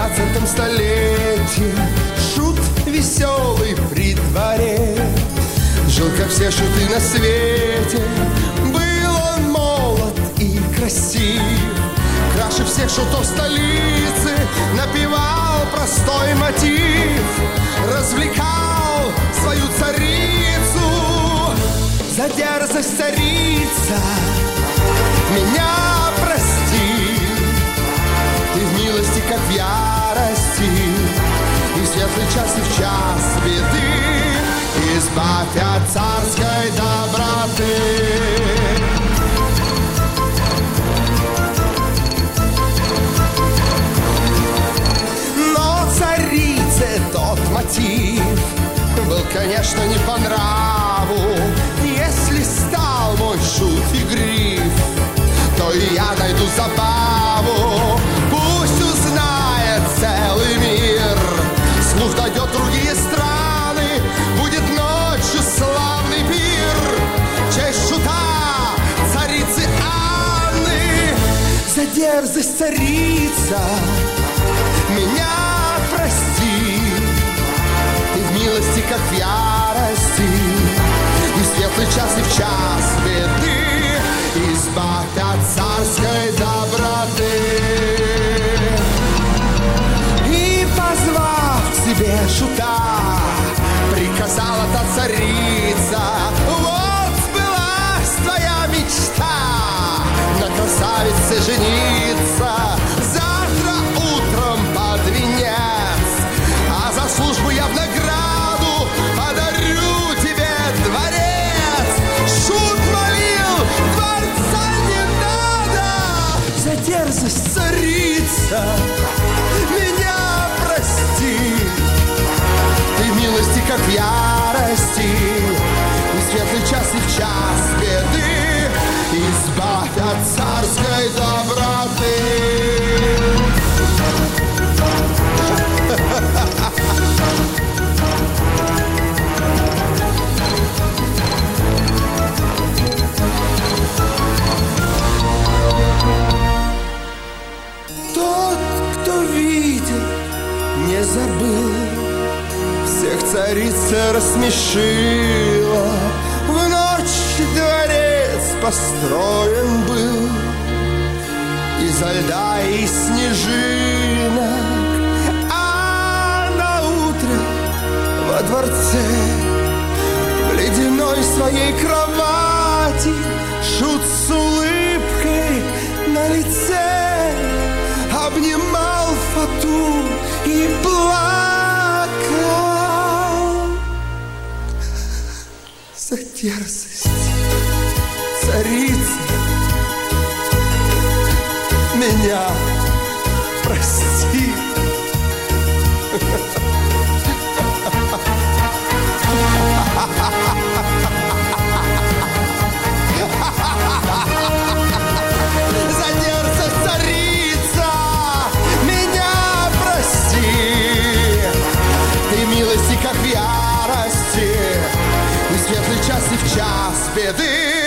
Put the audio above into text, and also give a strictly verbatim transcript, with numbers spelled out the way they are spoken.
девятнадцатом столетии шут веселый при дворе. Жил, как все шуты на свете, был он молод и красив. Краше всех шутов столицы напевал простой мотив. Развлекал свою царицу. За дерзость, царица, меня прости. Ты в милости, как в ярости, и в светлый час, и в час беды избавь от царской доброты. Но царице тот мотив был, конечно, не по нраву. Если стал мой шут игрив, то и я найду забаву. Пусть узнает целый мир, слух дойдет в другие страны. Будет ночью славный пир, честь шута царицы Анны. За дерзость, царица, меня прости. Ты в милости, как в ярости, и в светлый час, и в час беды избавь от царской доброты. И, позвав к себе шута, приказала та царица: вот сбылась твоя мечта, на красавице жениться. Завтра утром под венец, а за службу я в награду подарю тебе дворец. Шут молил, дворца не надо. За дерзость, царица, меня прости. Ты в милости, как в ярости, и в светлый час, и в час беды избавь от царской доброты. Тот, кто видел, не забыл, всех царица рассмешила. В ночь дворец построен был изо льда и снежинок, а на утро во дворце в ледяной своей кровати шут с улыбкой на лице обнимал фату и плакал. За дерзость, царица, меня прости. За дерзость, царица, меня прости. Ты милости, как в ярости, и в светлый час, и в час беды